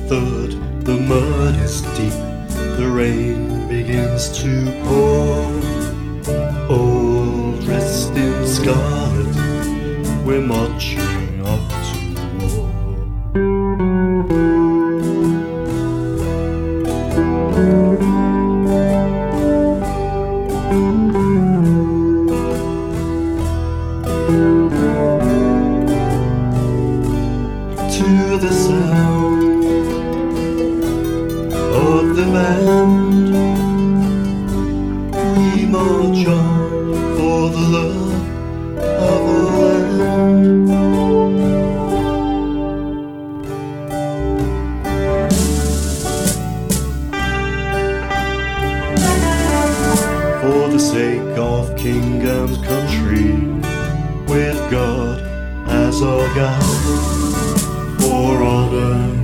thud, the mud is deep, the rain begins to pour. All dressed in scarlet, we're marching off to war. To the sound of the band, we march on for the love of our land. For the sake of king and country, with God as our guide, for honor